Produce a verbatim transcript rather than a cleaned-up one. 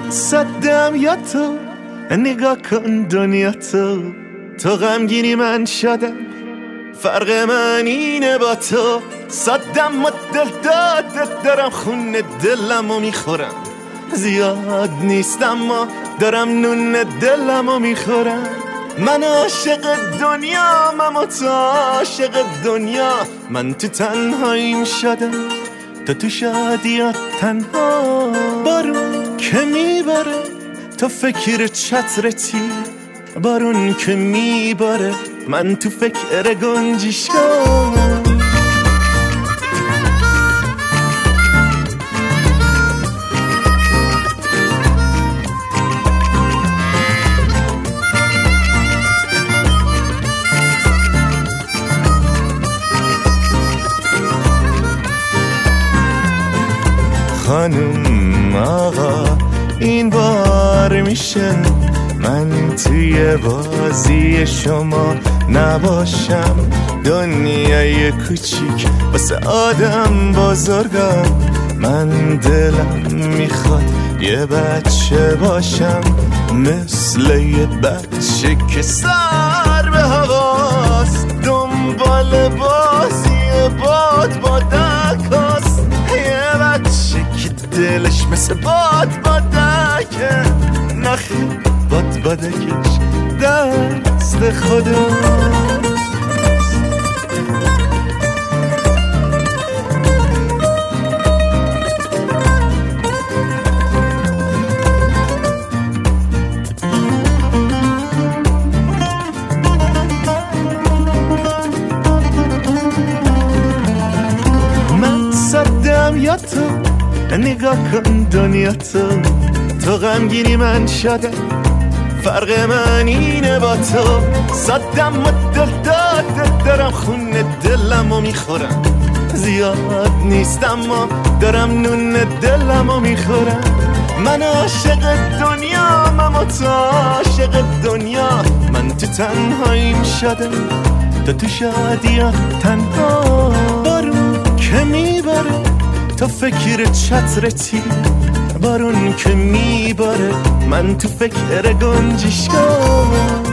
صدم یا تو نگاه کن دنیا تو تو غمگینی من شدم فرق من اینه با تو صدم و دل دادت دارم خون دلمو میخورم زیاد نیستم ما دارم نون دلمو میخورم من عاشق دنیا من تو عاشق دنیا من تو تنهاییم شدم تو تو شادیات تنها بارون که میباره تو فکر چترتی بارون که میباره من تو فکر گنجشگاه خانم آقا این بار میشه من توی بازی شما نباشم دنیای کوچیک واسه آدم بزرگم من دلم میخواد یه بچه باشم مثل یه بچه که سر به هواست دنبال بازی باد با دکاست یه بچه که دلش مثل باد با دکه نخی باد بادکش دست خدا من صدم یا تو نگاه کن دنیا تو تو غمگینی من شدم فرق من اینه با تو صدم و دل دادت دارم خون دلمو میخورم زیاد نیستم ما دارم نون دلمو میخورم من عاشق دنیا من تو عاشق دنیا من تو تنهاییم شدم تو تو شادیات تنها بارون که میباره تو فکر چترتی بارون که میباره من تو فکر گنجشگاه